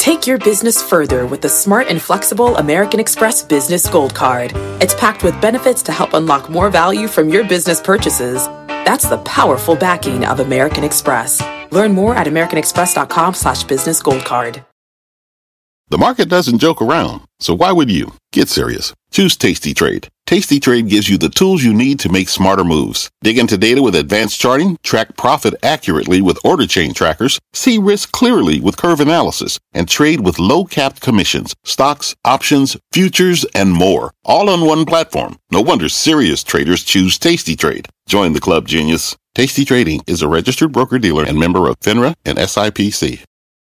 Take your business further with the smart and flexible American Express Business Gold Card. It's packed with benefits to help unlock more value from your business purchases. That's the powerful backing of American Express. Learn more at americanexpress.com/business gold card. The market doesn't joke around, so why would you? Get serious. Choose Tasty Trade. Tasty Trade gives you the tools you need to make smarter moves. Dig into data with advanced charting, track profit accurately with order chain trackers, see risk clearly with curve analysis, and trade with low-capped commissions, stocks, options, futures, and more. All on one platform. No wonder serious traders choose Tasty Trade. Join the club, genius. Tasty Trading is a registered broker-dealer and member of FINRA and SIPC.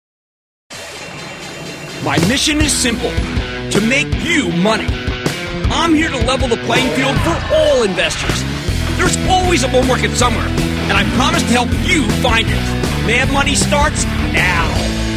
My mission is simple, to make you money. I'm here to level the playing field for all investors. There's always a bull market somewhere, and I promise to help you find it. Mad Money starts now.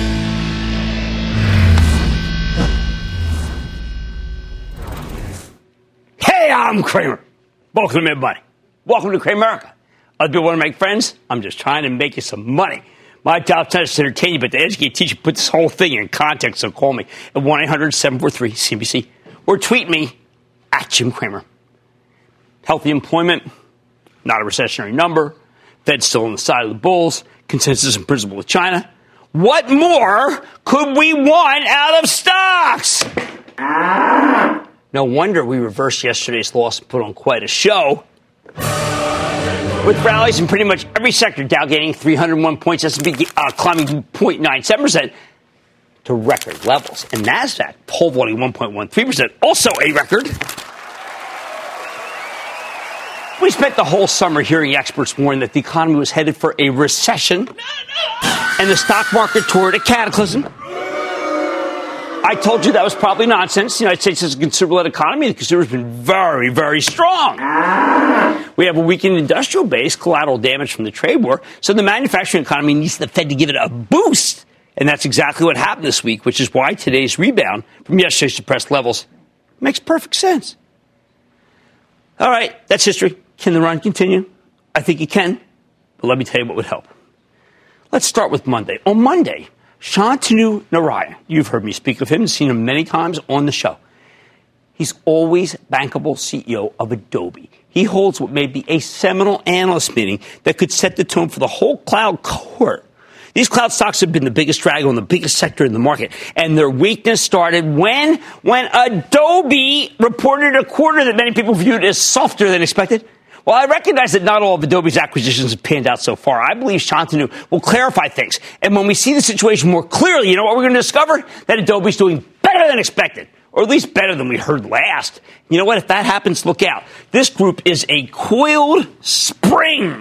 Hey, I'm Kramer. Welcome to Mad Money. Welcome to Kramerica. Other people want to make friends? I'm just trying to make you some money. My job's not to entertain you, but to educate, teach you, put this whole thing in context. So call me at 1-800-743-CNBC or tweet me at Jim Cramer. Healthy employment, not a recessionary number. Fed still on the side of the bulls. Consensus in principle with China. What more could we want out of stocks? No wonder we reversed yesterday's loss and put on quite a show. With rallies in pretty much every sector, Dow gaining 301 points, S&P climbing 0.97% to record levels. And NASDAQ pole vaulting 1.13%, also a record. We spent the whole summer hearing experts warn that the economy was headed for a recession and the stock market toward a cataclysm. I told you that was probably nonsense. The United States is a consumer-led economy. The consumer's been very, very strong. We have a weakened industrial base, collateral damage from the trade war. So the manufacturing economy needs the Fed to give it a boost. And that's exactly what happened this week, which is why today's rebound from yesterday's suppressed levels makes perfect sense. All right, that's history. Can the run continue? I think it can. But let me tell you what would help. Let's start with Monday. On Monday, Shantanu Narayan, you've heard me speak of him and seen him many times on the show. He's always bankable CEO of Adobe. He holds what may be a seminal analyst meeting that could set the tone for the whole cloud cohort. These cloud stocks have been the biggest drag on the biggest sector in the market, and their weakness started when Adobe reported a quarter that many people viewed as softer than expected. Well, I recognize that not all of Adobe's acquisitions have panned out so far. I believe Shantanu will clarify things. And when we see the situation more clearly, you know what we're going to discover? That Adobe's doing better than expected, or at least better than we heard last. You know what? If that happens, look out. This group is a coiled spring.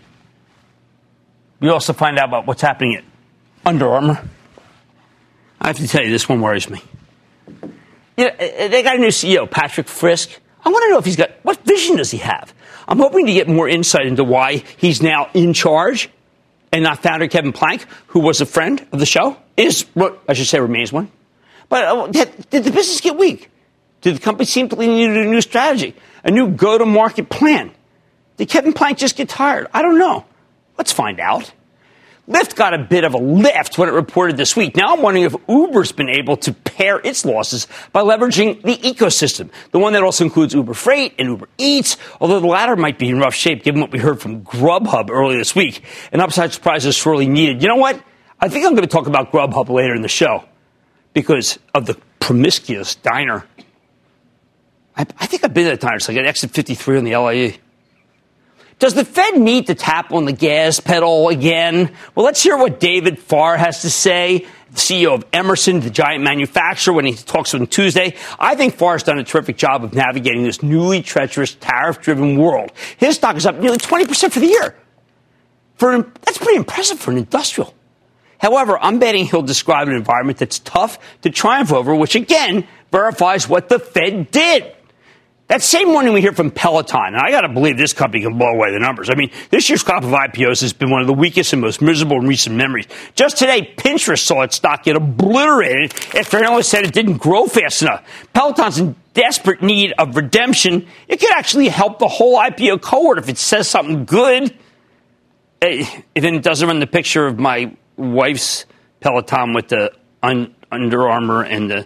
We also find out about what's happening at Under Armour. I have to tell you, this one worries me. You know, they got a new CEO, Patrick Frisk. I want to know if he's got, what vision does he have? I'm hoping to get more insight into why he's now in charge and not founder Kevin Plank, who was a friend of the show, remains one. But did the business get weak? Did the company seem to need a new strategy, a new go-to-market plan? Did Kevin Plank just get tired? I don't know. Let's find out. Lyft got a bit of a lift when it reported this week. Now I'm wondering if Uber's been able to pare its losses by leveraging the ecosystem, the one that also includes Uber Freight and Uber Eats, although the latter might be in rough shape given what we heard from Grubhub earlier this week. An upside surprise is sorely needed. You know what? I think I'm going to talk about Grubhub later in the show because of the promiscuous diner. I think I've been at that diner. It's like at exit 53 on the LIE. Does the Fed need to tap on the gas pedal again? Well, let's hear what David Farr has to say, the CEO of Emerson, the giant manufacturer, when he talks on Tuesday. I think Farr's done a terrific job of navigating this newly treacherous, tariff-driven world. His stock is up nearly 20% for the year. That's pretty impressive for an industrial. However, I'm betting he'll describe an environment that's tough to triumph over, which, again, verifies what the Fed did. That same morning we hear from Peloton, and I got to believe this company can blow away the numbers. I mean, this year's crop of IPOs has been one of the weakest and most miserable in recent memories. Just today, Pinterest saw its stock get obliterated after analysts said it didn't grow fast enough. Peloton's in desperate need of redemption. It could actually help the whole IPO cohort if it says something good. And then it doesn't run the picture of my wife's Peloton with the Under Armour and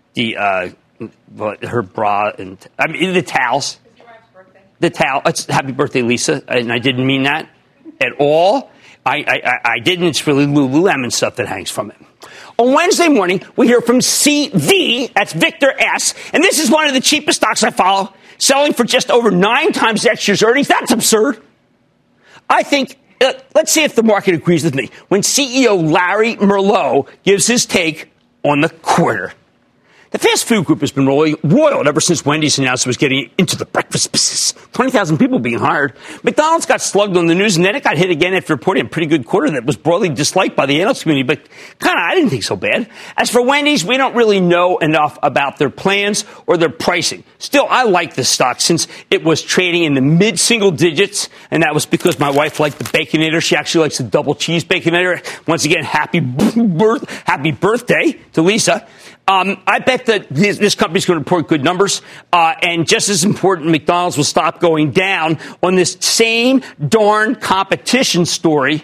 her bra and the towels. It's your wife's birthday. The towel. It's happy birthday, Lisa, and I didn't mean that at all. I didn't. It's really Lululemon stuff that hangs from it. On Wednesday morning, we hear from CV, that's Victor S., and this is one of the cheapest stocks I follow, selling for just over 9 times next year's earnings. That's absurd. I think, let's see if the market agrees with me. When CEO Larry Merlot gives his take on the quarter. The fast food group has been roiled ever since Wendy's announced it was getting into the breakfast business. 20,000 people being hired. McDonald's got slugged on the news, and then it got hit again after reporting a pretty good quarter that was broadly disliked by the analyst community, but I didn't think so bad. As for Wendy's, we don't really know enough about their plans or their pricing. Still, I like this stock since it was trading in the mid-single digits, and that was because my wife liked the Baconator. She actually likes the double cheese Baconator. Once again, happy birthday to Lisa. I bet that this company's going to report good numbers. And just as important, McDonald's will stop going down on this same darn competition story.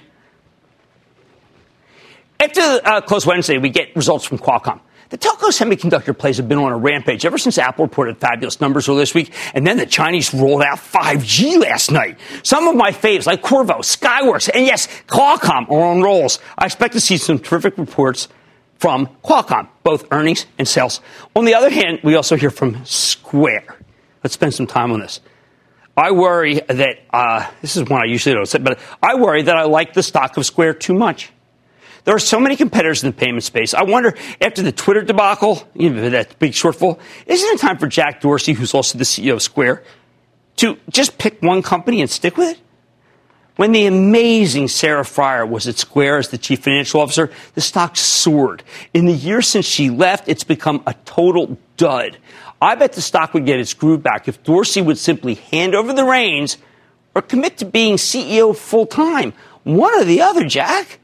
After close Wednesday, we get results from Qualcomm. The telco semiconductor plays have been on a rampage ever since Apple reported fabulous numbers earlier this week, and then the Chinese rolled out 5G last night. Some of my faves, like Qorvo, Skyworks, and yes, Qualcomm are on rolls. I expect to see some terrific reports from Qualcomm, both earnings and sales. On the other hand, we also hear from Square. Let's spend some time on this. I worry that, this is one I usually don't say, but I worry that I like the stock of Square too much. There are so many competitors in the payment space. I wonder, after the Twitter debacle, that big shortfall, isn't it time for Jack Dorsey, who's also the CEO of Square, to just pick one company and stick with it? When the amazing Sarah Friar was at Square as the chief financial officer, the stock soared. In the year since she left, it's become a total dud. I bet the stock would get its groove back if Dorsey would simply hand over the reins or commit to being CEO full time. One or the other, Jack.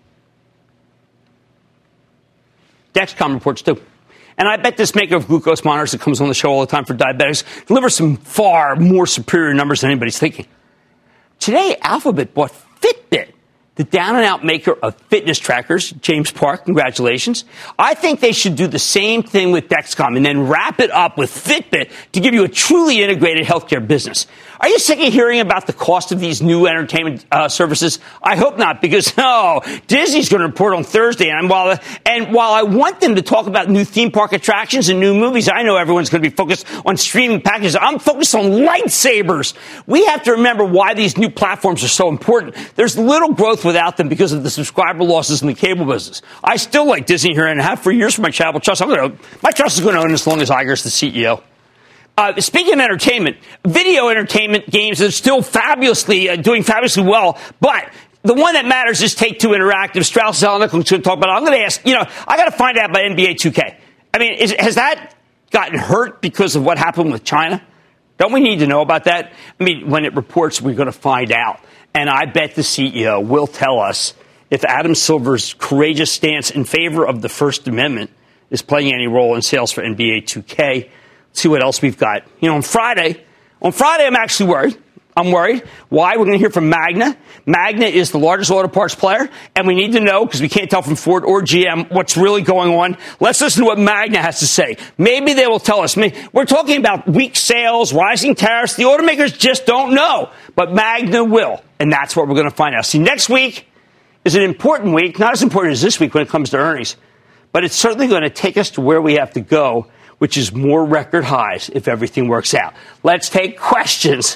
Dexcom reports too. And I bet this maker of glucose monitors that comes on the show all the time for diabetics delivers some far more superior numbers than anybody's thinking. Today, Alphabet bought Fitbit, the down-and-out maker of fitness trackers. James Park, congratulations. I think they should do the same thing with Dexcom and then wrap it up with Fitbit to give you a truly integrated healthcare business. Are you sick of hearing about the cost of these new entertainment services? I hope not, because, Disney's going to report on Thursday. And while I want them to talk about new theme park attractions and new movies, I know everyone's going to be focused on streaming packages. I'm focused on lightsabers. We have to remember why these new platforms are so important. There's little growth without them because of the subscriber losses in the cable business. I still like Disney here and have for years for my charitable trust. My trust is going to own as long as Iger's the CEO. Speaking of entertainment, video entertainment games are still doing fabulously well, but the one that matters is Take-Two Interactive. Strauss Zelnick is going to talk about it. I'm going to ask, I got to find out about NBA 2K. I mean, has that gotten hurt because of what happened with China? Don't we need to know about that? I mean, when it reports, we're going to find out. And I bet the CEO will tell us if Adam Silver's courageous stance in favor of the First Amendment is playing any role in sales for NBA 2K. See what else we've got. On Friday, I'm actually worried. I'm worried. Why? We're going to hear from Magna. Magna is the largest auto parts player, and we need to know, because we can't tell from Ford or GM, what's really going on. Let's listen to what Magna has to say. Maybe they will tell us. We're talking about weak sales, rising tariffs. The automakers just don't know, but Magna will, and that's what we're going to find out. See, next week is an important week, not as important as this week when it comes to earnings, but it's certainly going to take us to where we have to go, which is more record highs if everything works out. Let's take questions.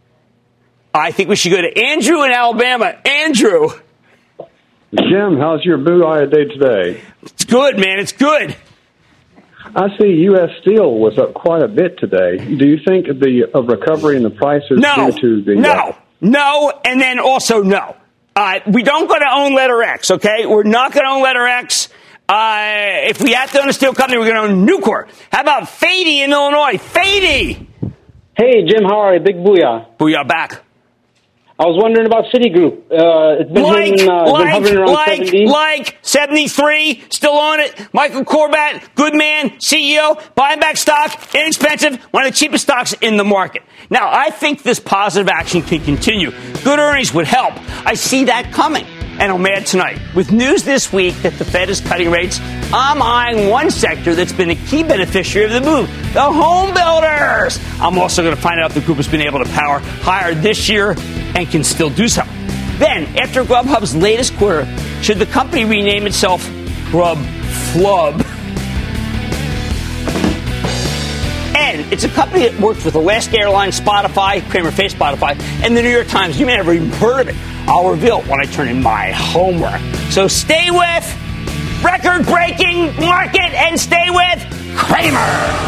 I think we should go to Andrew in Alabama. Andrew. Jim, how's your Blue Eye Day today? It's good, man. It's good. I see U.S. Steel was up quite a bit today. Do you think the recovery in the prices due to the... No, and then also no. We don't going to own Letter X, okay? We're not going to own Letter X. If we have to own a steel company, we're going to own Nucor. How about Fady in Illinois? Fady! Hey, Jim, how are you? Big booyah. Booyah back. I was wondering about Citigroup. It's been hovering around 70. Like 73, still on it. Michael Corbat, good man, CEO, buying back stock, inexpensive, one of the cheapest stocks in the market. Now, I think this positive action can continue. Good earnings would help. I see that coming. And I'm mad tonight. With news this week that the Fed is cutting rates, I'm eyeing one sector that's been a key beneficiary of the move, the home builders. I'm also going to find out if the group has been able to power higher this year and can still do so. Then, after Grubhub's latest quarter, should the company rename itself Grubflub? And it's a company that works with Alaska Airlines, Spotify, Kramer Face Spotify, and the New York Times. You may have even heard of it. I'll reveal it when I turn in my homework. So stay with record-breaking market and stay with Kramer.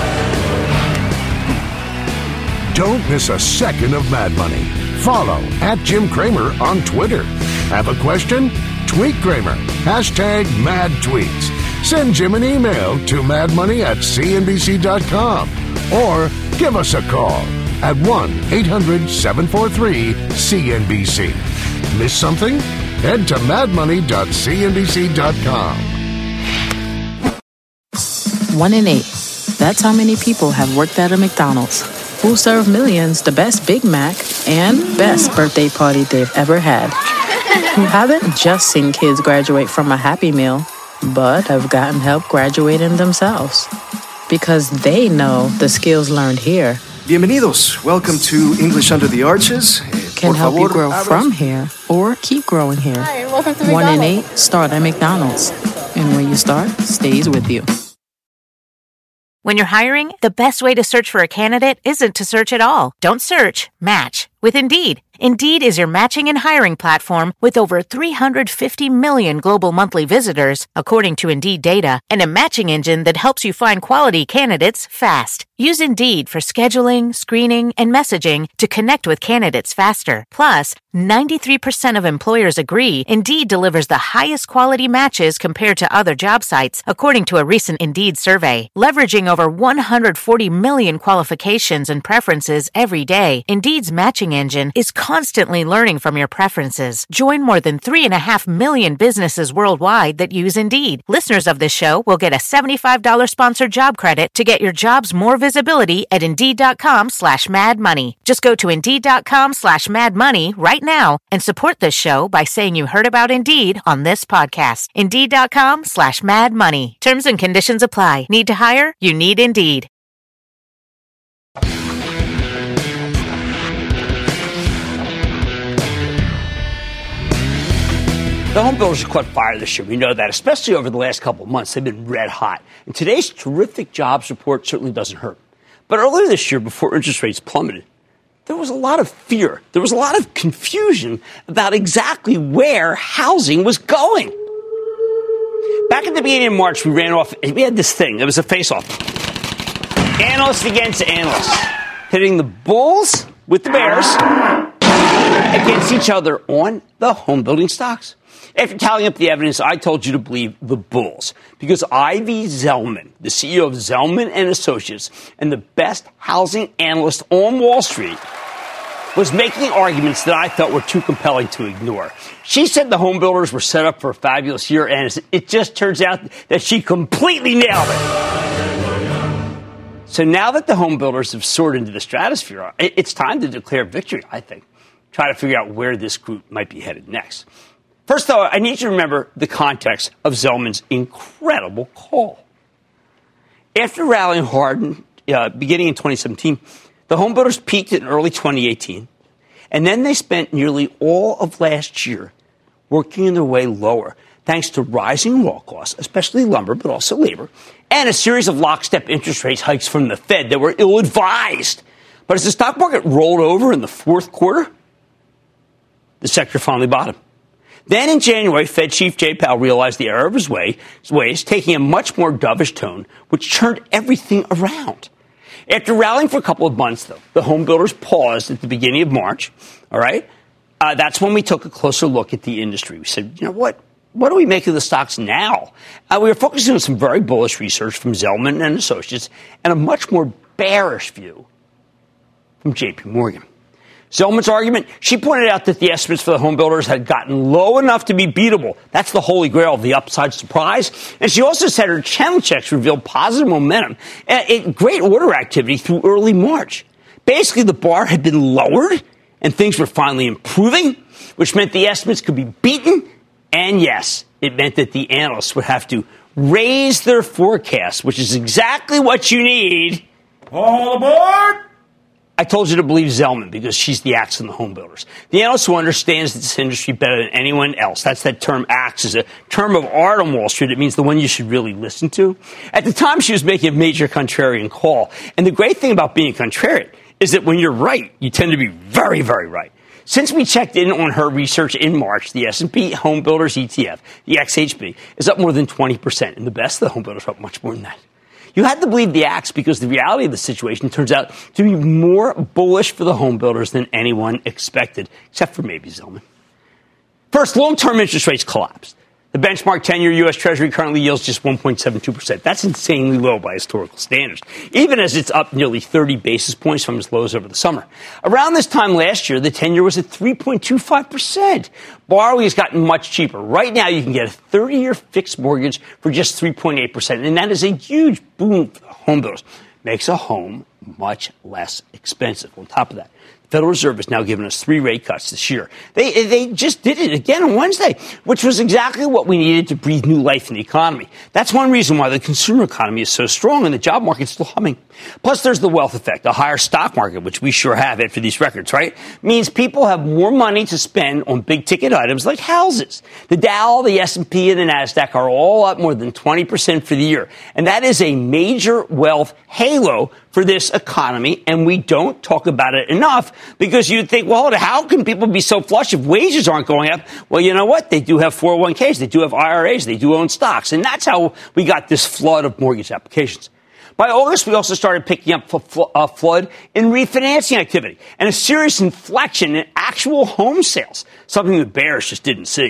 Don't miss a second of Mad Money. Follow @Jim Cramer on Twitter. Have a question? Tweet Cramer. #MadTweets. Send Jim an email to madmoney@cnbc.com or give us a call at 1-800-743-CNBC. Miss something? Head to madmoney.cnbc.com. 1 in 8. That's how many people have worked at a McDonald's. Who serve millions the best Big Mac and best birthday party they've ever had. Who haven't just seen kids graduate from a Happy Meal, but have gotten help graduating themselves. Because they know the skills learned here Bienvenidos. Welcome to English Under the Arches. Can help you grow from here or keep growing here. Hi, welcome to 1 in McDonald's. 8 start at McDonald's. And when you start, stays with you. When you're hiring, the best way to search for a candidate isn't to search at all. Don't search, match with Indeed. Indeed is your matching and hiring platform with over 350 million global monthly visitors, according to Indeed data, and a matching engine that helps you find quality candidates fast. Use Indeed for scheduling, screening, and messaging to connect with candidates faster. Plus, 93% of employers agree Indeed delivers the highest quality matches compared to other job sites, according to a recent Indeed survey. Leveraging over 140 million qualifications and preferences every day, Indeed's matching engine is constantly learning from your preferences. Join more than 3.5 million businesses worldwide that use Indeed. Listeners of this show will get a $75 sponsored job credit to get your jobs more visibility at Indeed.com/madmoney. Just go to Indeed.com/madmoney right now and support this show by saying you heard about Indeed on this podcast. Indeed.com/madmoney. Terms and conditions apply. Need to hire? You need Indeed. The home builders have caught fire this year. We know that, especially over the last couple of months. They've been red hot. And today's terrific jobs report certainly doesn't hurt. But earlier this year, before interest rates plummeted, there was a lot of fear. There was a lot of confusion about exactly where housing was going. Back at the beginning of March, we had this thing. It was a face-off. Analysts against analysts, hitting the bulls with the bears against each other on the home building stocks. After tallying up the evidence, I told you to believe the bulls because Ivy Zelman, the CEO of Zelman & Associates and the best housing analyst on Wall Street, was making arguments that I thought were too compelling to ignore. She said the home builders were set up for a fabulous year, and it just turns out that she completely nailed it. So now that the home builders have soared into the stratosphere, it's time to declare victory, I think. Try to figure out where this group might be headed next. First, though, I need you to remember the context of Zelman's incredible call. After rallying hard beginning in 2017, the home builders peaked in early 2018, and then they spent nearly all of last year working their way lower, thanks to rising raw costs, especially lumber, but also labor, and a series of lockstep interest rate hikes from the Fed that were ill-advised. But as the stock market rolled over in the fourth quarter, the sector finally bottomed. Then in January, Fed Chief Jay Powell realized the error of his ways, taking a much more dovish tone, which turned everything around. After rallying for a couple of months, though, the home builders paused at the beginning of March. All right? That's when we took a closer look at the industry. We said, you know what? What do we make of the stocks now? We were focusing on some very bullish research from Zelman & Associates and a much more bearish view from J.P. Morgan. Zelman's argument, she pointed out that the estimates for the home builders had gotten low enough to be beatable. That's the holy grail of the upside surprise. And she also said her channel checks revealed positive momentum and great order activity through early March. Basically, the bar had been lowered and things were finally improving, which meant the estimates could be beaten And yes, it meant that the analysts would have to raise their forecast, which is exactly what you need. All aboard! I told you to believe Zelman because she's the axe in the home builders. The analyst who understands this industry better than anyone else. That's that term axe is a term of art on Wall Street. It means the one you should really listen to. At the time, she was making a major contrarian call. And the great thing about being contrarian is that when you're right, you tend to be very, very right. Since we checked in on her research in March, the S&P Home Builders ETF, the XHB, is up more than 20%. And the best of the home builders are up much more than that. You had to believe the axe because the reality of the situation turns out to be more bullish for the home builders than anyone expected, except for maybe Zelman. First, long-term interest rates collapsed. The benchmark 10-year U.S. Treasury currently yields just 1.72%. That's insanely low by historical standards, even as it's up nearly 30 basis points from its lows over the summer. Around this time last year, the 10-year was at 3.25%. Borrowing has gotten much cheaper. Right now, you can get a 30-year fixed mortgage for just 3.8%, and that is a huge boom for the home builders. Makes a home much less expensive. On top of that, the Federal Reserve has now given us 3 rate cuts this year. They just did it again on Wednesday, which was exactly what we needed to breathe new life in the economy. That's one reason why the consumer economy is so strong and the job market's still humming. Plus, there's the wealth effect. A higher stock market, which we sure have after these records, right, means people have more money to spend on big-ticket items like houses. The Dow, the S&P, and the NASDAQ are all up more than 20% for the year. And that is a major wealth halo for this economy, and we don't talk about it enough because you'd think, well, how can people be so flush if wages aren't going up? Well, you know what? They do have 401ks. They do have IRAs. They do own stocks. And that's how we got this flood of mortgage applications. By August, we also started picking up a flood in refinancing activity and a serious inflection in actual home sales, something the bears just didn't see.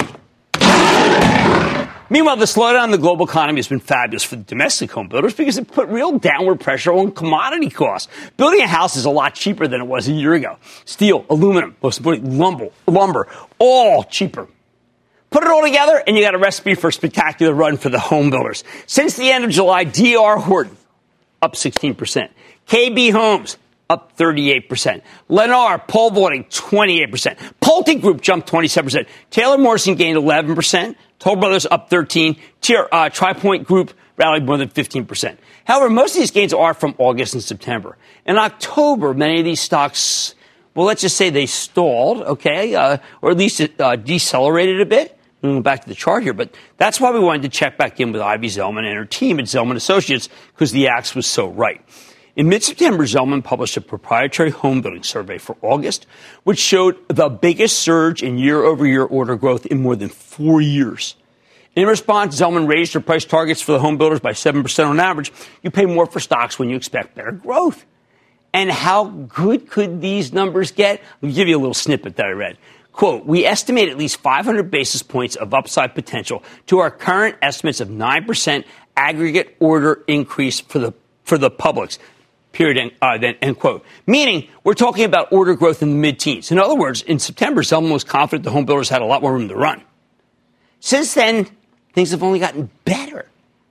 Meanwhile, the slowdown in the global economy has been fabulous for the domestic home builders because it put real downward pressure on commodity costs. Building a house is a lot cheaper than it was a year ago. Steel, aluminum, most importantly, lumber, all cheaper. Put it all together, and you got a recipe for a spectacular run for the home builders. Since the end of July, D.R. Horton, up 16%. KB Homes, up 38%. Lennar, pole vaulting, 28%. Pulte Group jumped 27%. Taylor Morrison gained 11%. Toll Brothers up 13%. TriPoint Group rallied more than 15%. However, most of these gains are from August and September. In October, many of these stocks, well, let's just say they stalled, okay, or at least it decelerated a bit. We'll go back to the chart here, but that's why we wanted to check back in with Ivy Zelman and her team at Zelman Associates because the axe was so right. In mid-September, Zelman published a proprietary home building survey for August, which showed the biggest surge in year-over-year order growth in more than 4 years. In response, Zelman raised her price targets for the home builders by 7% on average. You pay more for stocks when you expect better growth. And how good could these numbers get? I'll give you a little snippet that I read. Quote, we estimate at least 500 basis points of upside potential to our current estimates of 9% aggregate order increase for the Publix. Period, end quote. Meaning, we're talking about order growth in the mid-teens. In other words, in September, Zelman was confident the home builders had a lot more room to run. Since then, things have only gotten better.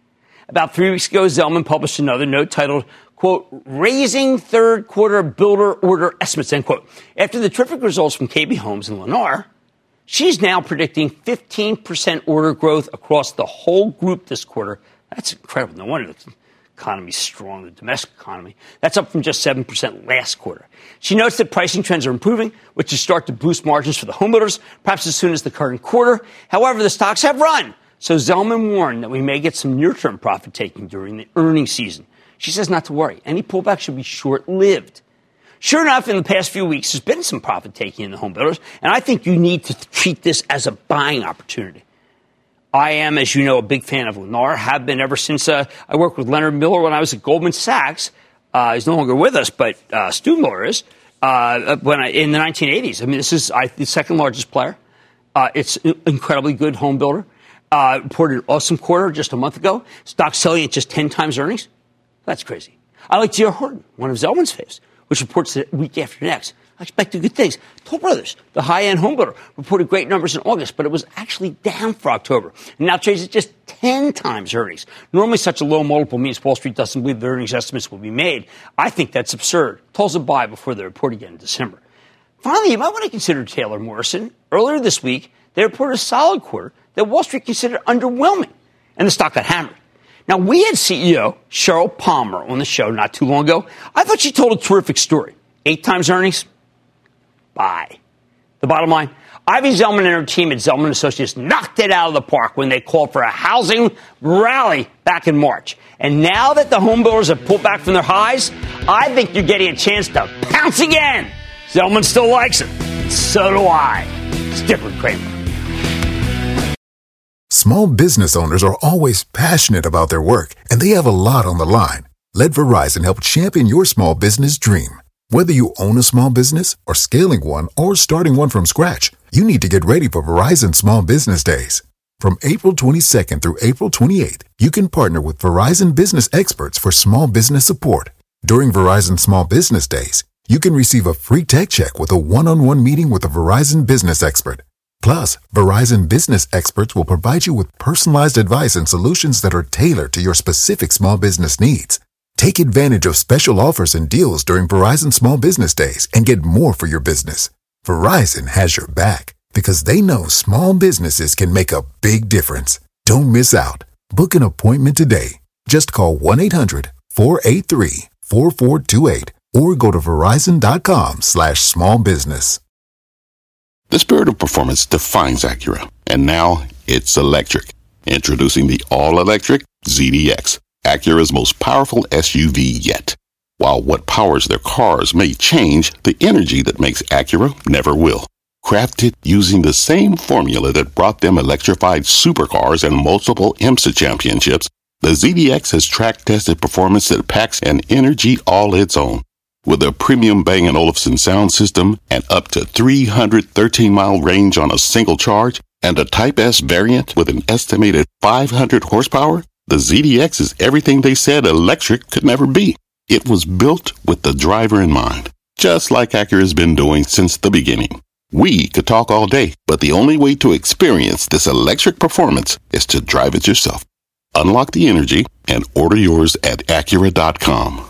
About 3 weeks ago, Zelman published another note titled, quote, raising third quarter builder order estimates, end quote. After the terrific results from KB Homes and Lennar, she's now predicting 15% order growth across the whole group this quarter. That's incredible. No wonder the economy's strong, the domestic economy. That's up from just 7% last quarter. She notes that pricing trends are improving, which will start to boost margins for the home builders, perhaps as soon as the current quarter. However, the stocks have run. So Zelman warned that we may get some near-term profit-taking during the earnings season. She says not to worry. Any pullback should be short-lived. Sure enough, in the past few weeks, there's been some profit-taking in the home builders, and I think you need to treat this as a buying opportunity. I am, as you know, a big fan of Lennar, have been ever since I worked with Leonard Miller when I was at Goldman Sachs. He's no longer with us, but Stu Miller is, in the 1980s. I mean, this is the second largest player. It's an incredibly good home builder. Reported an awesome quarter just a month ago. Stock selling at just 10 times earnings. That's crazy. I like D.R. Horton, one of Zelman's faves, which reports the week after next. I expected good things. Toll Brothers, the high-end home builder, reported great numbers in August, but it was actually down for October. And now trades at just 10 times earnings. Normally, such a low multiple means Wall Street doesn't believe the earnings estimates will be made. I think that's absurd. Toll's a buy before they report again in December. Finally, you might want to consider Taylor Morrison. Earlier this week, they reported a solid quarter that Wall Street considered underwhelming, and the stock got hammered. Now, we had CEO Sheryl Palmer on the show not too long ago. I thought she told a terrific story. 8 times earnings? Buy. The bottom line, Ivy Zelman and her team at Zelman Associates knocked it out of the park when they called for a housing rally back in March. And now that the home builders have pulled back from their highs, I think you're getting a chance to pounce again. Zelman still likes it. So do I. Stick with Cramer. Small business owners are always passionate about their work, and they have a lot on the line. Let Verizon help champion your small business dream. Whether you own a small business or scaling one or starting one from scratch, you need to get ready for Verizon Small Business Days. From April 22nd through April 28th, you can partner with Verizon business experts for small business support. During Verizon Small Business Days, you can receive a free tech check with a one-on-one meeting with a Verizon business expert. Plus, Verizon business experts will provide you with personalized advice and solutions that are tailored to your specific small business needs. Take advantage of special offers and deals during Verizon Small Business Days and get more for your business. Verizon has your back because they know small businesses can make a big difference. Don't miss out. Book an appointment today. Just call 1-800-483-4428 or go to verizon.com/smallbusiness. The spirit of performance defines Acura, and now it's electric. Introducing the all-electric ZDX, Acura's most powerful SUV yet. While what powers their cars may change, the energy that makes Acura never will. Crafted using the same formula that brought them electrified supercars and multiple IMSA championships, the ZDX has track-tested performance that packs an energy all its own. With a premium Bang & Olufsen sound system and up to 313-mile range on a single charge, and a Type S variant with an estimated 500 horsepower, the ZDX is everything they said electric could never be. It was built with the driver in mind, just like Acura's been doing since the beginning. We could talk all day, but the only way to experience this electric performance is to drive it yourself. Unlock the energy and order yours at Acura.com.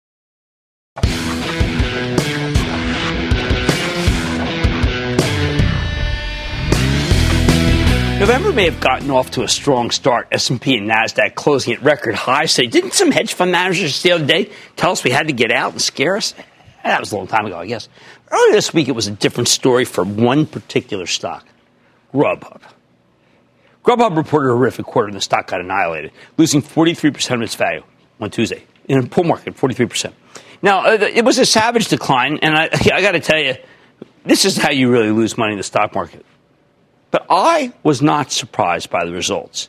November may have gotten off to a strong start. S&P and NASDAQ closing at record highs today. Didn't some hedge fund managers the other day tell us we had to get out and scare us? That was a long time ago, I guess. Earlier this week, it was a different story for one particular stock, Grubhub. Grubhub reported a horrific quarter and the stock got annihilated, losing 43% of its value on Tuesday. In a bull market, 43%. Now, it was a savage decline, and I got to tell you, this is how you really lose money in the stock market. But I was not surprised by the results.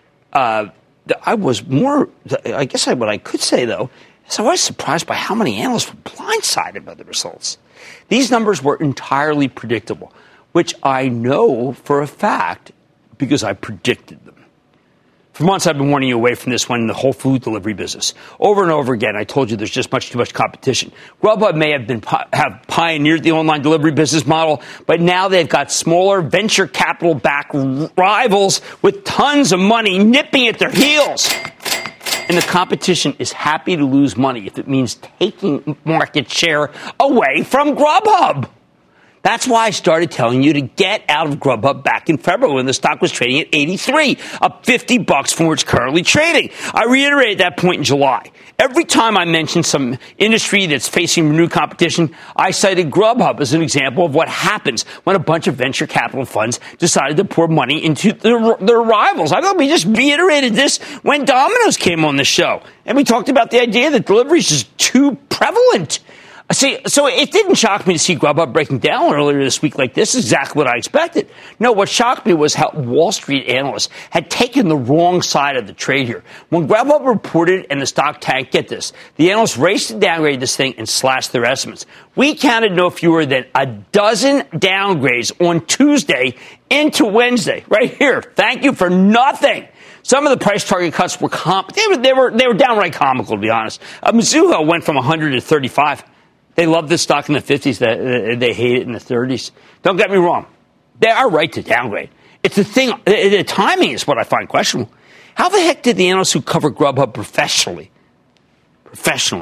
I was more, I guess what I could say, though, is I was surprised by how many analysts were blindsided by the results. These numbers were entirely predictable, which I know for a fact because I predicted them. For months, I've been warning you away from this one in the whole food delivery business. Over and over again, I told you there's just too much competition. Grubhub may have pioneered the online delivery business model, but now they've got smaller venture capital-backed rivals with tons of money nipping at their heels. And the competition is happy to lose money if it means taking market share away from Grubhub. That's why I started telling you to get out of Grubhub back in February when the stock was trading at 83, up $50 from where it's currently trading. I reiterated that point in July. Every time I mentioned some industry that's facing renewed competition, I cited Grubhub as an example of what happens when a bunch of venture capital funds decided to pour money into their rivals. I thought we just reiterated this when Domino's came on the show. And we talked about the idea that delivery is just too prevalent. See, so it didn't shock me to see Grubhub breaking down earlier this week like this. Exactly what I expected. No, what shocked me was how Wall Street analysts had taken the wrong side of the trade here. When Grubhub reported and the stock tanked, get this, the analysts raced to downgrade this thing and slashed their estimates. We counted no fewer than a dozen downgrades on Tuesday into Wednesday. Right here. Thank you for nothing. Some of the price target cuts were they were downright comical, to be honest. Mizuho went from 100 to 35. They love this stock in the 50s. They hate it in the 30s. Don't get me wrong. They are right to downgrade. It's the thing. The timing is what I find questionable. How the heck did the analysts who cover Grubhub professionally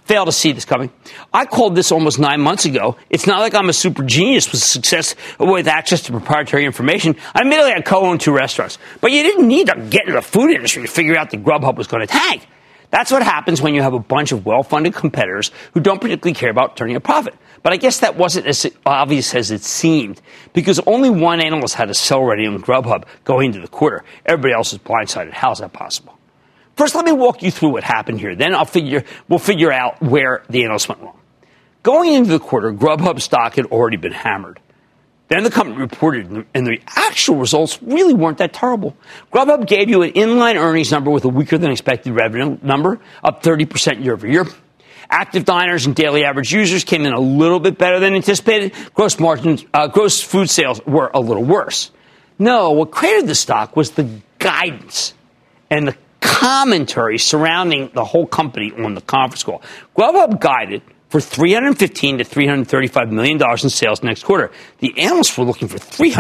fail to see this coming. I called this almost 9 months ago. It's not like I'm a super genius with access to proprietary information. I admittedly had co-owned 2 restaurants. But you didn't need to get into the food industry to figure out that Grubhub was going to tank. That's what happens when you have a bunch of well-funded competitors who don't particularly care about turning a profit. But I guess that wasn't as obvious as it seemed, because only one analyst had a sell ready on Grubhub going into the quarter. Everybody else was blindsided. How is that possible? First, let me walk you through what happened here. Then we'll figure out where the analysts went wrong. Going into the quarter, Grubhub stock had already been hammered. Then the company reported, and the actual results really weren't that terrible. Grubhub gave you an inline earnings number with a weaker than expected revenue number, up 30% year over year. Active diners and daily average users came in a little bit better than anticipated. Gross food sales were a little worse. No, what created the stock was the guidance and the commentary surrounding the whole company on the conference call. Grubhub guided for $315 to $335 million in sales next quarter. The analysts were looking for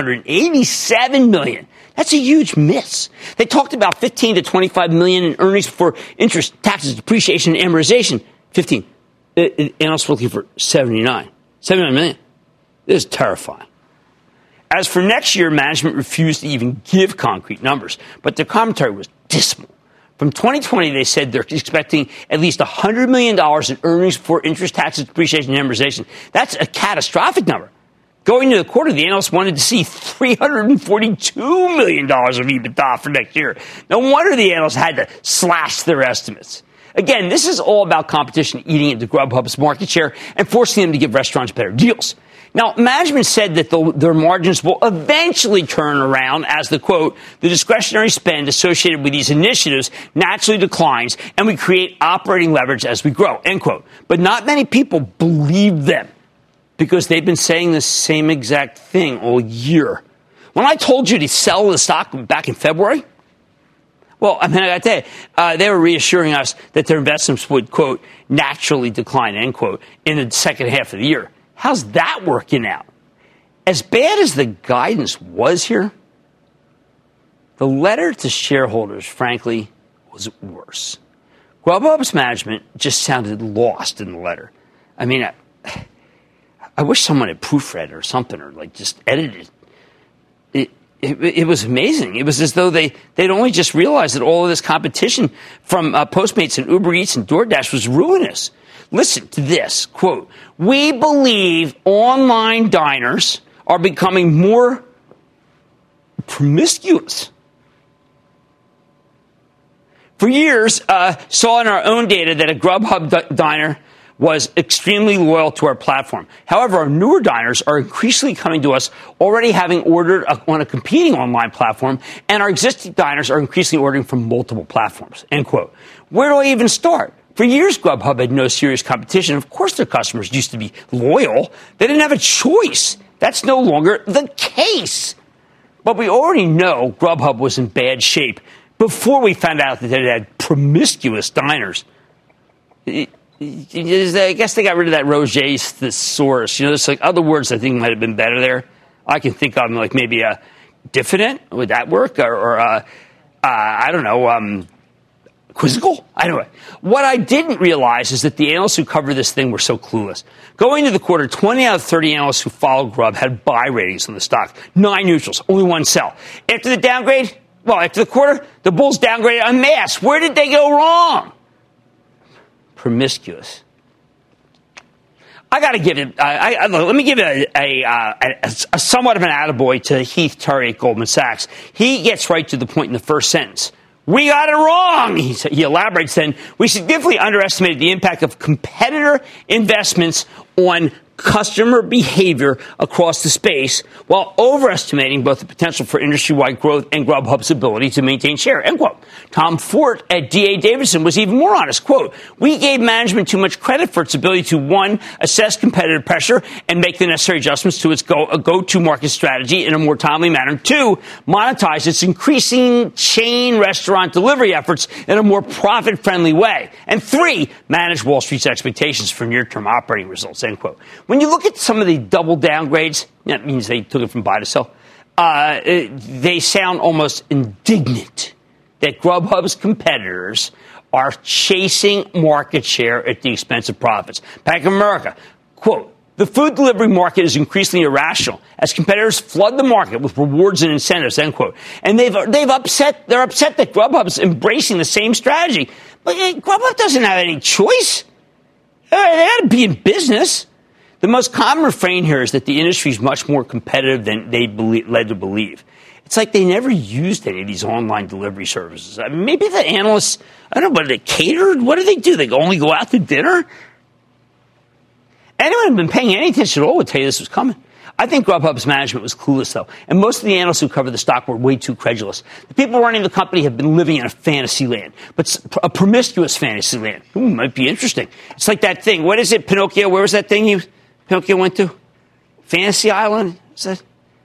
$387 million. That's a huge miss. They talked about $15 to $25 million in earnings before interest, taxes, depreciation, and amortization. 15. The analysts were looking for $79 million. This is terrifying. As for next year, management refused to even give concrete numbers, but their commentary was dismal. From 2020, they said they're expecting at least $100 million in earnings before interest, taxes, depreciation, and amortization. That's a catastrophic number. Going into the quarter, the analysts wanted to see $342 million of EBITDA for next year. No wonder the analysts had to slash their estimates. Again, this is all about competition eating into Grubhub's market share and forcing them to give restaurants better deals. Now, management said that their margins will eventually turn around as the, quote, the discretionary spend associated with these initiatives naturally declines and we create operating leverage as we grow, end quote. But not many people believe them because they've been saying the same exact thing all year. When I told you to sell the stock back in February, well, I mean, I got to tell you, they were reassuring us that their investments would, quote, naturally decline, end quote, in the second half of the year. How's that working out? As bad as the guidance was here, the letter to shareholders, frankly, was worse. Grubhub's management just sounded lost in the letter. I mean, I wish someone had proofread or something or like just edited it. It was amazing. It was as though they'd only just realized that all of this competition from Postmates and Uber Eats and DoorDash was ruinous. Listen to this, quote, we believe online diners are becoming more promiscuous. For years, saw in our own data that a Grubhub diner was extremely loyal to our platform. However, our newer diners are increasingly coming to us already having ordered on a competing online platform, and our existing diners are increasingly ordering from multiple platforms, end quote. Where do I even start? For years, Grubhub had no serious competition. Of course, their customers used to be loyal. They didn't have a choice. That's no longer the case. But we already know Grubhub was in bad shape before we found out that it had promiscuous diners. I guess they got rid of that Roget's thesaurus. You know, there's like other words I think might have been better there. I can think of like maybe a diffident. Would that work? Or I don't know, quizzical? Anyway, what I didn't realize is that the analysts who cover this thing were so clueless. Going into the quarter, 20 out of 30 analysts who followed Grub had buy ratings on the stock. 9 neutrals, only 1 sell. After the downgrade, after the quarter, the bulls downgraded en masse. Where did they go wrong? Promiscuous. I got to give it. Let me give it a somewhat of an attaboy to Heath Terry at Goldman Sachs. He gets right to the point in the first sentence. We got it wrong. He elaborates then. We significantly underestimated the impact of competitor investments on customer behavior across the space while overestimating both the potential for industry-wide growth and Grubhub's ability to maintain share, end quote. Tom Fort at D.A. Davidson was even more honest, quote, we gave management too much credit for its ability to, 1, assess competitive pressure and make the necessary adjustments to its go-to-market strategy in a more timely manner, 2, monetize its increasing chain restaurant delivery efforts in a more profit-friendly way, and 3, manage Wall Street's expectations for near-term operating results, end quote. When you look at some of the double downgrades, that means they took it from buy to sell, they sound almost indignant that Grubhub's competitors are chasing market share at the expense of profits. Bank of America, quote, the food delivery market is increasingly irrational as competitors flood the market with rewards and incentives, end quote. And they're upset that Grubhub's embracing the same strategy. But Grubhub doesn't have any choice. They got to be in business. The most common refrain here is that the industry is much more competitive than they led to believe. It's like they never used any of these online delivery services. I mean, maybe the analysts, I don't know, but they catered? What do? They only go out to dinner? Anyone who'd been paying any attention at all would tell you this was coming. I think Grubhub's management was clueless, though, and most of the analysts who cover the stock were way too credulous. The people running the company have been living in a fantasy land, but a promiscuous fantasy land. Might be interesting. It's like that thing. What is it, Pinocchio? Where was that thing Pinocchio went to? Fantasy Island? Is that?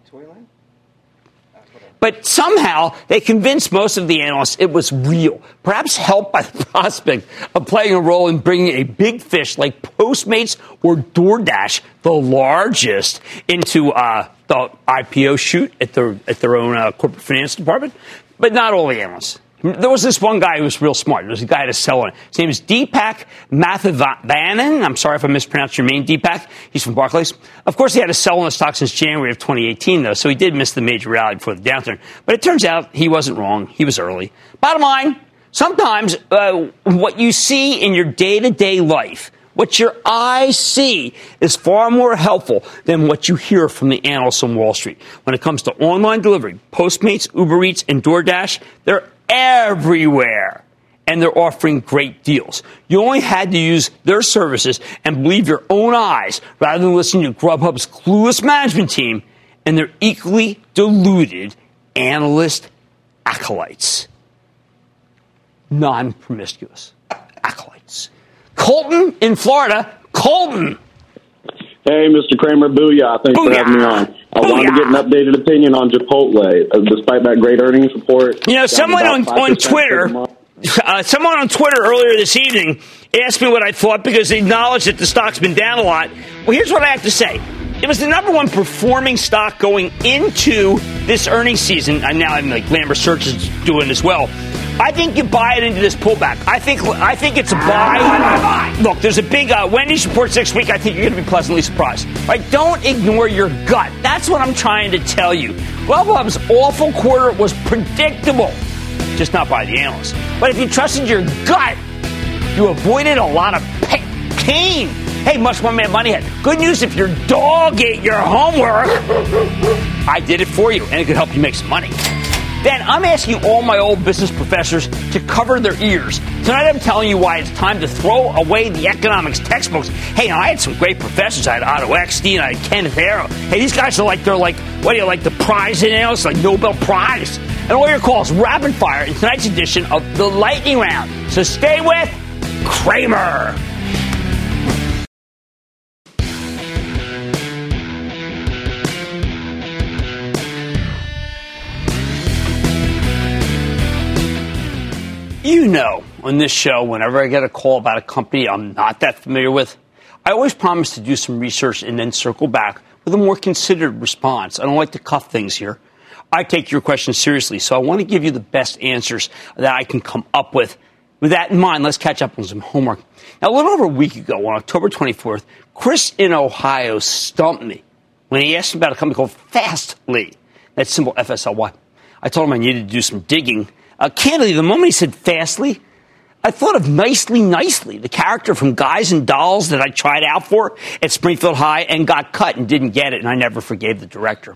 But somehow they convinced most of the analysts it was real, perhaps helped by the prospect of playing a role in bringing a big fish like Postmates or DoorDash, the largest, into the IPO shoot at their own corporate finance department. But not all the analysts. There was this one guy who was real smart. There was a guy at a sell on it. His name is Deepak Mathivanan. I'm sorry if I mispronounced your name, Deepak. He's from Barclays. Of course, he had a sell on the stock since January of 2018, though, so he did miss the major rally before the downturn. But it turns out he wasn't wrong. He was early. Bottom line, sometimes what you see in your day-to-day life, what your eyes see, is far more helpful than what you hear from the analysts on Wall Street. When it comes to online delivery, Postmates, Uber Eats, and DoorDash, they're everywhere, and they're offering great deals. You only had to use their services and believe your own eyes rather than listening to Grubhub's clueless management team and their equally deluded analyst acolytes. Non-promiscuous acolytes. Colton in Florida. Colton! Hey, Mr. Cramer, booyah. Thanks for having me on. I wanted to get an updated opinion on Chipotle, despite that great earnings report. You know, someone on Twitter earlier this evening asked me what I thought because they acknowledged that the stock's been down a lot. Well, here's what I have to say. It was the number one performing stock going into this earnings season. And now I'm like Lambert Search is doing as well. I think you buy it into this pullback. I think it's a buy. Look, there's a big Wendy's report next week. I think you're going to be pleasantly surprised. Right? Don't ignore your gut. That's what I'm trying to tell you. Grubhub's awful quarter was predictable, just not by the analysts. But if you trusted your gut, you avoided a lot of pain. Hey, much more man money head. Good news if your dog ate your homework. I did it for you, and it could help you make some money. Then I'm asking all my old business professors to cover their ears. Tonight I'm telling you why it's time to throw away the economics textbooks. Hey, now I had some great professors. I had Otto Eckstein, I had Kenneth Arrow. Hey, these guys are like, what do you like, the prize analysts, like Nobel Prize. And all your calls, rapid fire, in tonight's edition of the Lightning Round. So stay with Cramer. You know, on this show, whenever I get a call about a company I'm not that familiar with, I always promise to do some research and then circle back with a more considered response. I don't like to cuff things here. I take your questions seriously, so I want to give you the best answers that I can come up with. With that in mind, let's catch up on some homework. Now, a little over a week ago, on October 24th, Chris in Ohio stumped me when he asked me about a company called Fastly. That's symbol FSLY. I told him I needed to do some digging. Candidly, the moment he said Fastly, I thought of Nicely, the character from Guys and Dolls that I tried out for at Springfield High and got cut and didn't get it, and I never forgave the director.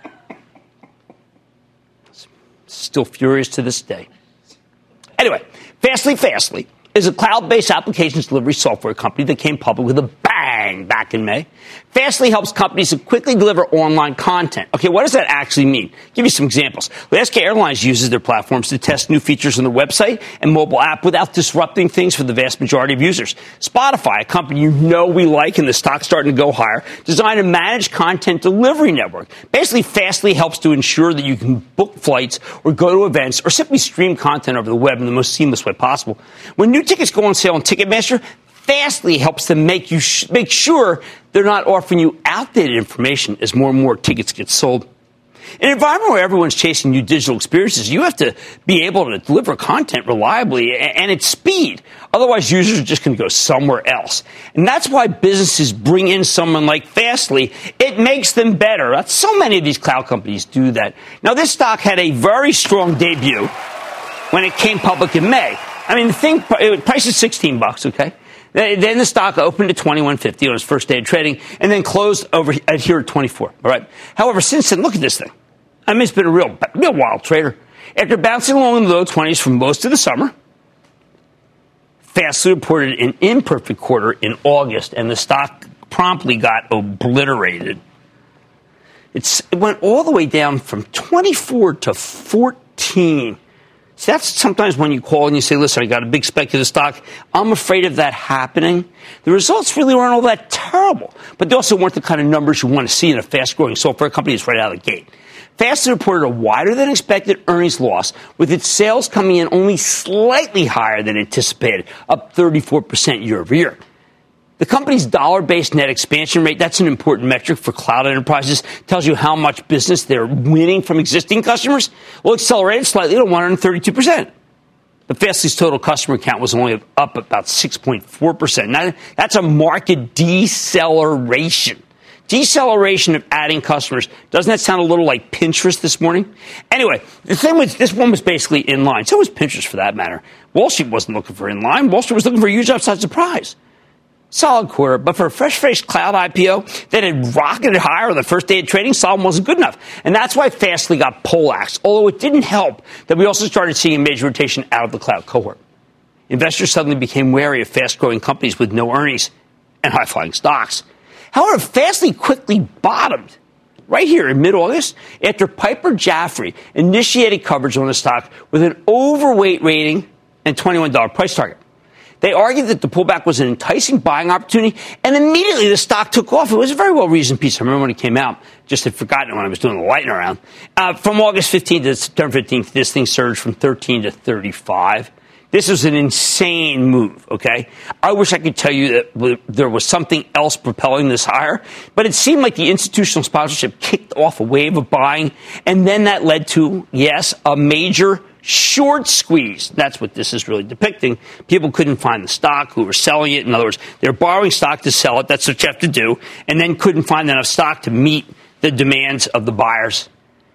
Still furious to this day. Anyway, Fastly is a cloud-based applications delivery software company that came public with a bang back in May. Fastly helps companies to quickly deliver online content. Okay, what does that actually mean? Give you some examples. Alaska Airlines uses their platforms to test new features on their website and mobile app without disrupting things for the vast majority of users. Spotify, a company you know we like and the stock's starting to go higher, designed a managed content delivery network. Basically, Fastly helps to ensure that you can book flights or go to events or simply stream content over the web in the most seamless way possible. When new tickets go on sale on Ticketmaster, Fastly helps them make sure they're not offering you outdated information as more and more tickets get sold. In an environment where everyone's chasing new digital experiences, you have to be able to deliver content reliably and at speed. Otherwise, users are just going to go somewhere else. And that's why businesses bring in someone like Fastly. It makes them better. So many of these cloud companies do that. Now, this stock had a very strong debut when it came public in May. I mean, the price is $16, okay? Then the stock opened at $21.50 on its first day of trading and then closed over here at $24, all right? However, since then, look at this thing. I mean, it's been a real wild trader. After bouncing along in the low 20s for most of the summer, Fastly reported an imperfect quarter in August, and the stock promptly got obliterated. It went all the way down from 24 to 14. See, that's sometimes when you call and you say, listen, I got a big speculative stock. I'm afraid of that happening. The results really weren't all that terrible, but they also weren't the kind of numbers you want to see in a fast-growing software company that's right out of the gate. Fastly reported a wider-than-expected earnings loss, with its sales coming in only slightly higher than anticipated, up 34% year-over-year. The company's dollar-based net expansion rate, that's an important metric for cloud enterprises, tells you how much business they're winning from existing customers. Well, accelerated slightly to 132%. But Fastly's total customer count was only up about 6.4%. Now, that's a marked deceleration. Deceleration of adding customers. Doesn't that sound a little like Pinterest this morning? Anyway, the thing was, this one was basically in line. So was Pinterest, for that matter. Wall Street wasn't looking for in line. Wall Street was looking for a huge upside surprise. Solid quarter, but for a fresh-faced cloud IPO that had rocketed higher on the first day of trading, solid wasn't good enough. And that's why Fastly got poleaxed, although it didn't help that we also started seeing a major rotation out of the cloud cohort. Investors suddenly became wary of fast-growing companies with no earnings and high-flying stocks. However, Fastly quickly bottomed right here in mid-August after Piper Jaffray initiated coverage on the stock with an overweight rating and $21 price target. They argued that the pullback was an enticing buying opportunity, and immediately the stock took off. It was a very well-reasoned piece. I remember when it came out, just had forgotten it when I was doing the lightning round. From August 15th to September 15th, this thing surged from 13 to 35. This was an insane move, okay? I wish I could tell you that there was something else propelling this higher, but it seemed like the institutional sponsorship kicked off a wave of buying, and then that led to, yes, a major short squeeze. That's what this is really depicting. People couldn't find the stock who were selling it. In other words, they're borrowing stock to sell it. That's what you have to do, and then couldn't find enough stock to meet the demands of the buyers.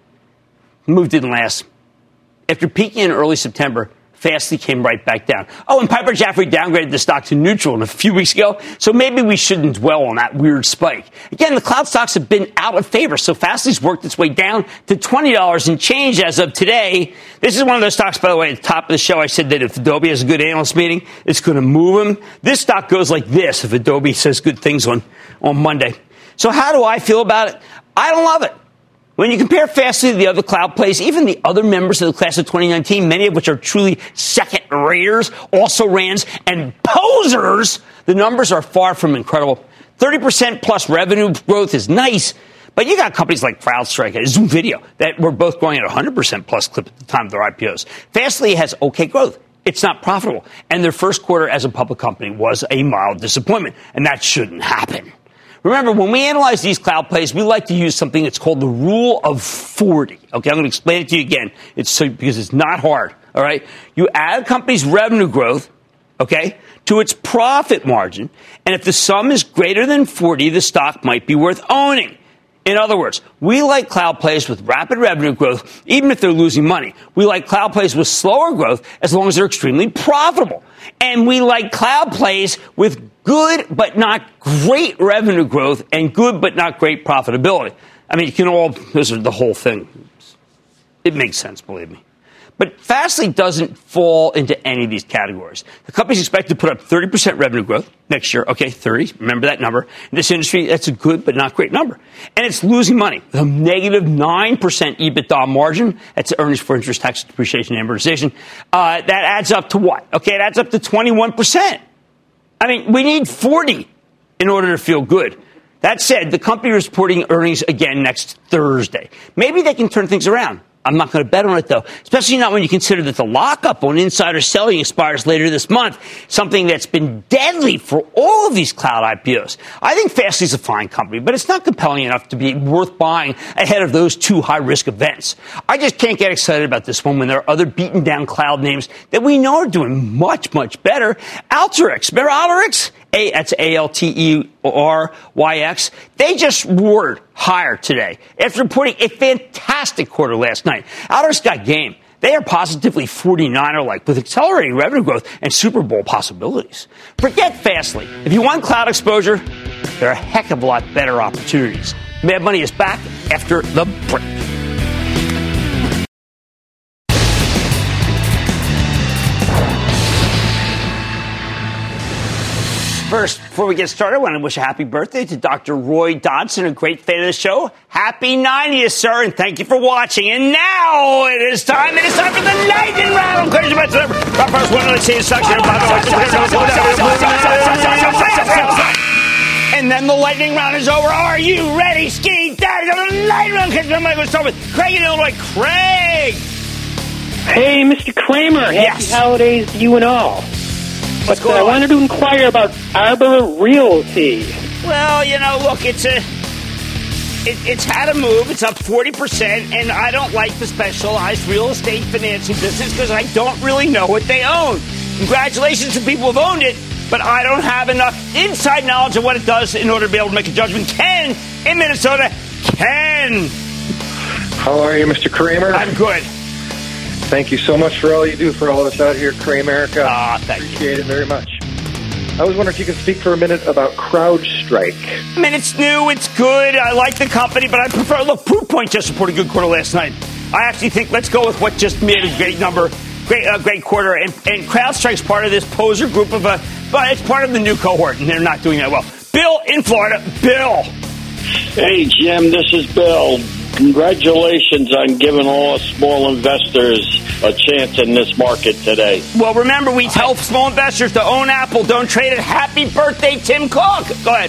The move didn't last. After peaking in early September, Fastly came right back down. Oh, and Piper Jaffray downgraded the stock to neutral a few weeks ago, so maybe we shouldn't dwell on that weird spike. Again, the cloud stocks have been out of favor, so Fastly's worked its way down to $20 and change as of today. This is one of those stocks, by the way, at the top of the show, I said that if Adobe has a good analyst meeting, it's going to move them. This stock goes like this if Adobe says good things on Monday. So how do I feel about it? I don't love it. When you compare Fastly to the other cloud plays, even the other members of the class of 2019, many of which are truly second-raters, also-rans, and posers, the numbers are far from incredible. 30% plus revenue growth is nice, but you got companies like CrowdStrike and Zoom Video that were both growing at 100% plus clip at the time of their IPOs. Fastly has okay growth. It's not profitable. And their first quarter as a public company was a mild disappointment, and that shouldn't happen. Remember, when we analyze these cloud plays, we like to use something that's called the rule of 40. Okay, I'm going to explain it to you again. Because it's not hard. All right, you add a company's revenue growth, okay, to its profit margin, and if the sum is greater than 40, the stock might be worth owning. In other words, we like cloud plays with rapid revenue growth, even if they're losing money. We like cloud plays with slower growth as long as they're extremely profitable. And we like cloud plays with good but not great revenue growth and good but not great profitability. I mean, those are the whole thing. It makes sense, believe me. But Fastly doesn't fall into any of these categories. The company's expected to put up 30% revenue growth next year. Okay, 30. Remember that number. In this industry, that's a good but not great number. And it's losing money. A negative 9% EBITDA margin. That's earnings for interest, tax, depreciation, and amortization. That adds up to what? Okay, it adds up to 21%. I mean, we need 40 in order to feel good. That said, the company is reporting earnings again next Thursday. Maybe they can turn things around. I'm not going to bet on it, though, especially not when you consider that the lockup on insider selling expires later this month, something that's been deadly for all of these cloud IPOs. I think Fastly's a fine company, but it's not compelling enough to be worth buying ahead of those two high-risk events. I just can't get excited about this one when there are other beaten-down cloud names that we know are doing much, much better. Alteryx. Remember Alteryx? That's Alteryx. They just roared higher today after reporting a fantastic quarter last night. Alteryx got game. They are positively 49er-like with accelerating revenue growth and Super Bowl possibilities. Forget Fastly. If you want cloud exposure, there are a heck of a lot better opportunities. Mad Money is back after the break. First, before we get started, I want to wish a happy birthday to Dr. Roy Dodson, a great fan of the show. Happy 90th, sir, and thank you for watching. And now it is time for the lightning round. Crazy about whatever. First one, let's see suction. And then the lightning round is over. Are you ready, Ski Daddy? The lightning round. I'm going to start with Craig in Illinois. Craig. Hey, Mr. Kramer. Happy holidays to you and all. But I wanted to inquire about Arbor Realty. Well, look, it's had a move. It's up 40%, and I don't like the specialized real estate financing business because I don't really know what they own. Congratulations to people who've owned it, but I don't have enough inside knowledge of what it does in order to be able to make a judgment. Ken in Minnesota. Ken! How are you, Mr. Kramer? I'm good. Thank you so much for all you do for all of us out here at Cramerica. Thank you. Appreciate it very much. I was wondering if you could speak for a minute about CrowdStrike. I mean, it's new, it's good. I like the company, but I prefer. Look, Proofpoint just reported a good quarter last night. I actually think let's go with what just made a great number, great quarter. And CrowdStrike's part of this poser group but it's part of the new cohort, and they're not doing that well. Bill in Florida. Bill. Hey, Jim, this is Bill. Congratulations on giving all small investors a chance in this market today. Well, remember, we tell small investors to own Apple, don't trade it. Happy birthday, Tim Cook. Go ahead.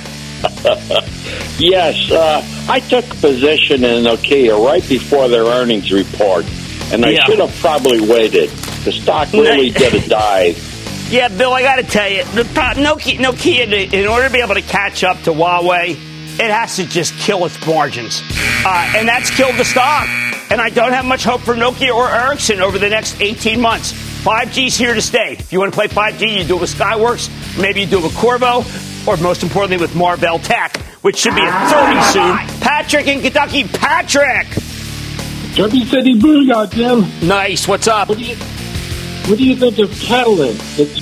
Yes, I took a position in Nokia right before their earnings report, and I should have probably waited. The stock really did a dive. Yeah, Bill, I got to tell you, Nokia, in order to be able to catch up to Huawei, it has to just kill its margins. And that's killed the stock. And I don't have much hope for Nokia or Ericsson over the next 18 months. 5G's here to stay. If you want to play 5G, you do it with Skyworks. Maybe you do it with Qorvo. Or most importantly, with Marvell Tech, which should be at 30 soon. Patrick in Kentucky. Patrick! Derby City Booyah, Jim. Nice. What's up? What do you think of Catalent?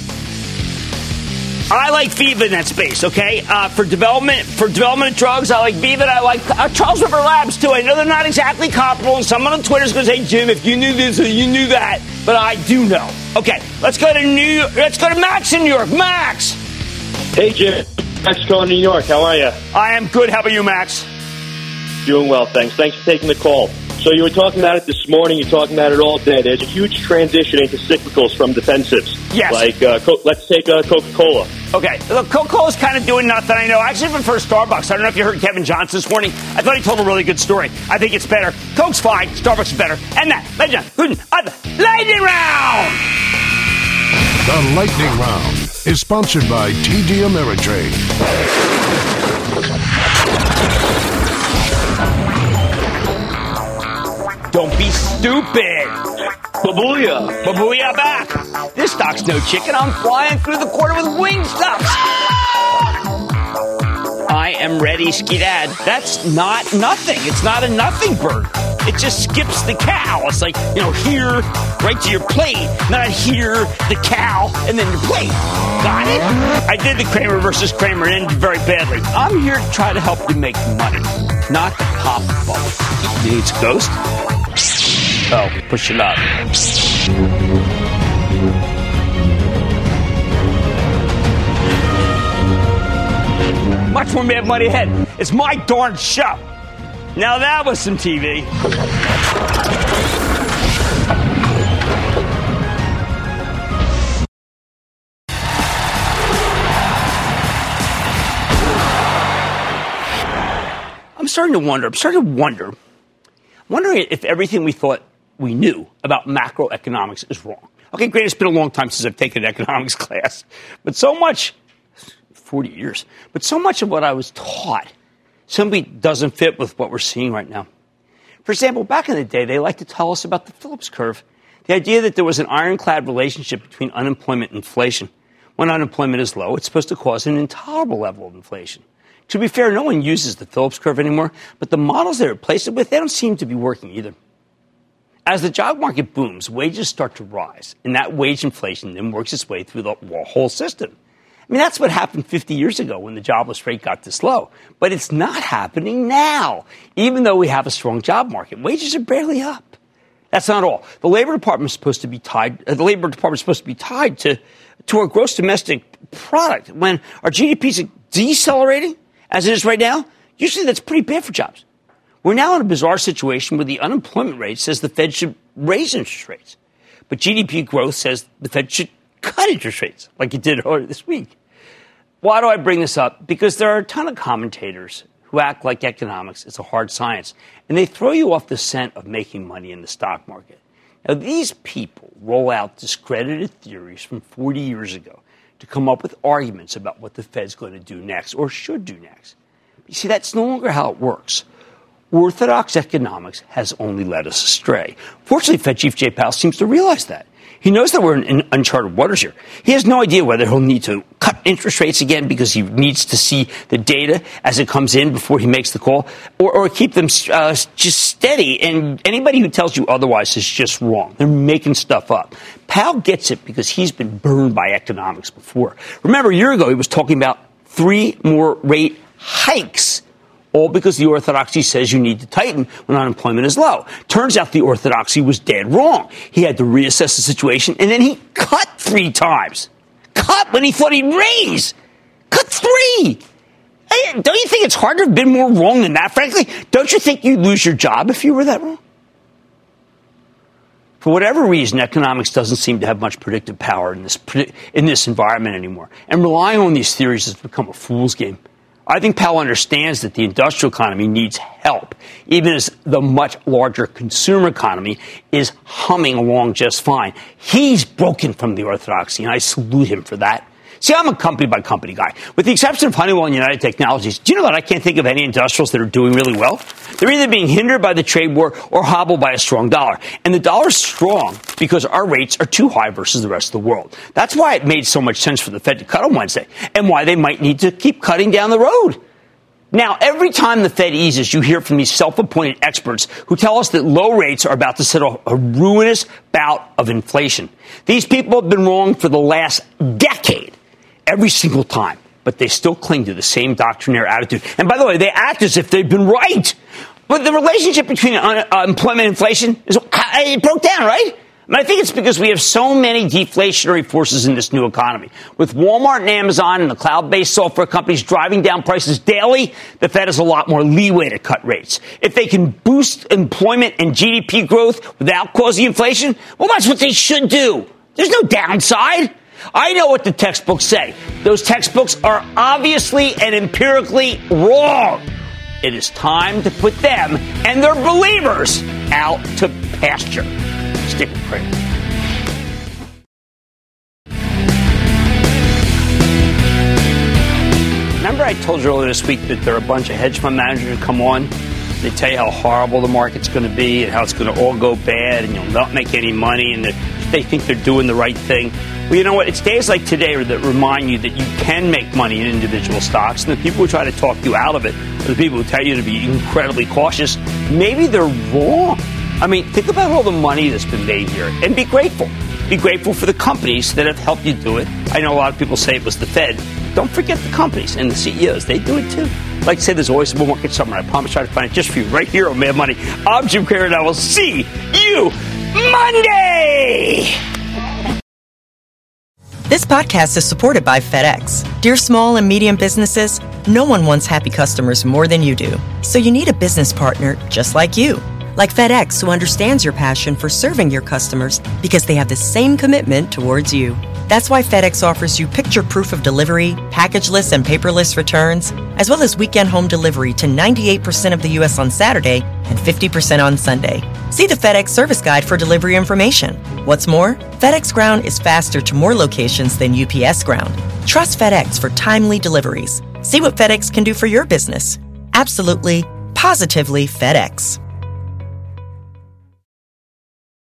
I like Viva in that space, okay? For development of drugs, I like Viva. I like Charles River Labs, too. I know they're not exactly comparable, and someone on Twitter is going to say, Jim, if you knew this or you knew that. But I do know. Okay, let's go to Max in New York. Max! Hey, Jim. Max calling New York. How are you? I am good. How about you, Max? Doing well, thanks. Thanks for taking the call. So you were talking about it this morning. You're talking about it all day. There's a huge transition into cyclicals from defensives. Yes. Like, let's take Coca-Cola. Okay. Look, Coca-Cola's kind of doing nothing. I know. I actually prefer Starbucks. I don't know if you heard Kevin Johnson this morning. I thought he told a really good story. I think it's better. Coke's fine. Starbucks is better. And that, Lightning Round! The Lightning Round is sponsored by TD Ameritrade. Don't be stupid. Babuya. Babuya back. This stock's no chicken. I'm flying through the quarter with wing stocks. I am ready, Skidad. That's not nothing. It's not a nothing bird. It just skips the cow. It's like, here, right to your plate. Not here, the cow, and then your plate. Got it? I did the Kramer versus Kramer and ended very badly. I'm here to try to help you make money, not to pop the bubble. You think it's a ghost? Oh, push it up. Much more Mad Money ahead. It's my darn show. Now that was some TV. I'm starting to wonder. I'm wondering if everything we thought we knew about macroeconomics is wrong. Okay, great, it's been a long time since I've taken an economics class, but so much, 40 years, but so much of what I was taught simply doesn't fit with what we're seeing right now. For example, back in the day, they liked to tell us about the Phillips curve, the idea that there was an ironclad relationship between unemployment and inflation. When unemployment is low, it's supposed to cause an intolerable level of inflation. To be fair, no one uses the Phillips curve anymore, but the models they replace it with, they don't seem to be working either. As the job market booms, wages start to rise, and that wage inflation then works its way through the whole system. I mean, that's what happened 50 years ago when the jobless rate got this low. But it's not happening now, even though we have a strong job market. Wages are barely up. That's not all. The Labor Department is supposed to be tied. To our gross domestic product. When our GDP is decelerating, as it is right now, usually that's pretty bad for jobs. We're now in a bizarre situation where the unemployment rate says the Fed should raise interest rates, but GDP growth says the Fed should cut interest rates, like it did earlier this week. Why do I bring this up? Because there are a ton of commentators who act like economics is a hard science, and they throw you off the scent of making money in the stock market. Now, these people roll out discredited theories from 40 years ago to come up with arguments about what the Fed's going to do next or should do next. You see, that's no longer how it works. Orthodox economics has only led us astray. Fortunately, Fed Chief Jay Powell seems to realize that. He knows that we're in uncharted waters here. He has no idea whether he'll need to cut interest rates again because he needs to see the data as it comes in before he makes the call, or keep them just steady. And anybody who tells you otherwise is just wrong. They're making stuff up. Powell gets it because he's been burned by economics before. Remember, a year ago, he was talking about 3 more rate hikes. All because the orthodoxy says you need to tighten when unemployment is low. Turns out the orthodoxy was dead wrong. He had to reassess the situation, and then he cut 3 times. Cut when he thought he'd raise. Cut 3. Hey, don't you think it's hard to have been more wrong than that, frankly? Don't you think you'd lose your job if you were that wrong? For whatever reason, economics doesn't seem to have much predictive power in this environment anymore. And relying on these theories has become a fool's game. I think Powell understands that the industrial economy needs help, even as the much larger consumer economy is humming along just fine. He's broken from the orthodoxy, and I salute him for that. See, I'm a company-by-company guy. With the exception of Honeywell and United Technologies, do you know that I can't think of any industrials that are doing really well? They're either being hindered by the trade war or hobbled by a strong dollar. And the dollar's strong because our rates are too high versus the rest of the world. That's why it made so much sense for the Fed to cut on Wednesday, and why they might need to keep cutting down the road. Now, every time the Fed eases, you hear from these self-appointed experts who tell us that low rates are about to settle a ruinous bout of inflation. These people have been wrong for the last decade. Every single time, but they still cling to the same doctrinaire attitude. And by the way, they act as if they've been right. But the relationship between employment and inflation, it broke down, right? And I think it's because we have so many deflationary forces in this new economy. With Walmart and Amazon and the cloud-based software companies driving down prices daily, the Fed has a lot more leeway to cut rates. If they can boost employment and GDP growth without causing inflation, well, that's what they should do. There's no downside. I know what the textbooks say. Those textbooks are obviously and empirically wrong. It is time to put them and their believers out to pasture. Stick with Cramer. Remember I told you earlier this week that there are a bunch of hedge fund managers who come on. They tell you how horrible the market's going to be and how it's going to all go bad and you'll not make any money and that they think they're doing the right thing. Well, you know what? It's days like today that remind you that you can make money in individual stocks. And the people who try to talk you out of it are the people who tell you to be incredibly cautious. Maybe they're wrong. I mean, think about all the money that's been made here and be grateful. Be grateful for the companies that have helped you do it. I know a lot of people say it was the Fed. Don't forget the companies and the CEOs. They do it too. Like I said, there's always a bull market somewhere. I promise I'll try to find it just for you right here on Mad Money. I'm Jim Cramer, and I will see you Monday! This podcast is supported by FedEx. Dear small and medium businesses, no one wants happy customers more than you do. So you need a business partner just like you. Like FedEx, who understands your passion for serving your customers because they have the same commitment towards you. That's why FedEx offers you picture proof of delivery, packageless and paperless returns, as well as weekend home delivery to 98% of the U.S. on Saturday and 50% on Sunday. See the FedEx service guide for delivery information. What's more, FedEx Ground is faster to more locations than UPS Ground. Trust FedEx for timely deliveries. See what FedEx can do for your business. Absolutely, positively FedEx.